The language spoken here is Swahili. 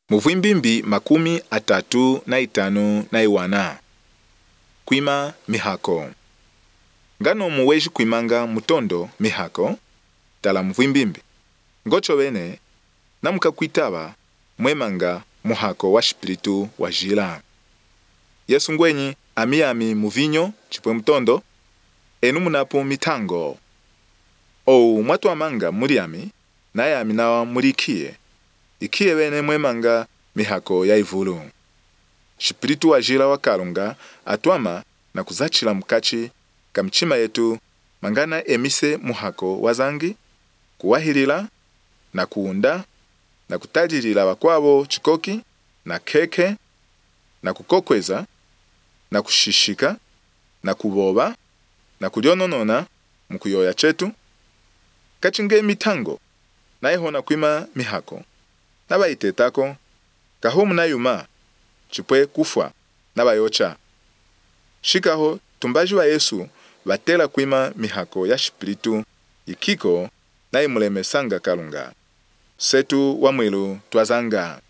Muvwimbimbi 35 kwima mihako. Ngano muweji kwimanga mutondo mihako, tala muvwimbimbi. Ngocho wene, namuka kuitaba, mwemanga muhako wa shipiritu wa jila. Yesu ngwenyi amiyami muvinyo chipwe mutondo, enu munapo mitango. Ou mwatu amanga muriami, naye aminawa murikie. Ikie wene mwemanga mihako ya ivulu. Shipiritu wa jila wa kalunga atuama na kuzachila mkachi kamchima yetu mangana emise muhako wazangi, kuwahilila na kuunda na kutajirila wakwabo chikoki na keke na kukokweza na kushishika na kuboba na kuliononona mkuyoya chetu kachinge mitango na ihona kwima mihako na baitetako kahomu na yuma chipwe kufwa na bayocha shikaho tumbaji wa Yesu batela kwima mihako ya shipiritu ikiko na imuleme sanga kalunga setu wa mwilu twazanga.